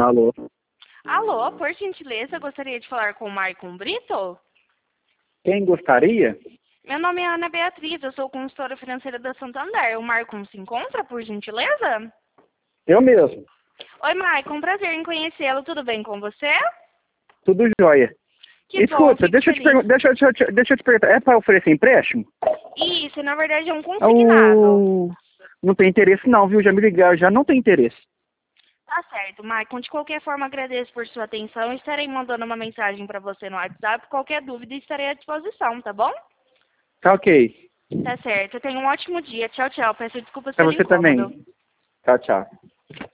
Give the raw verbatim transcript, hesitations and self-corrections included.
Alô? Alô, por gentileza, gostaria de falar com o Maicon Brito? Quem gostaria? Meu nome é Ana Beatriz, eu sou consultora financeira da Santander. O Maicon se encontra, por gentileza? Eu mesmo. Oi, Maicon, prazer em conhecê-lo. Tudo bem com você? Tudo jóia. Que Escuta, bom, deixa eu, te feliz. deixa, eu te, deixa eu te perguntar, é para oferecer empréstimo? Isso, na verdade é um consignado. Oh, não tem interesse não, viu? Já me ligaram, já não tem interesse. Tá certo, Maicon. De qualquer forma, agradeço por sua atenção. Estarei mandando uma mensagem para você no WhatsApp. Qualquer dúvida, estarei à disposição, tá bom? Tá ok. Tá certo. Tenha um ótimo dia. Tchau, tchau. Peço desculpas Pra pelo você incômodo. também. Tchau, tchau.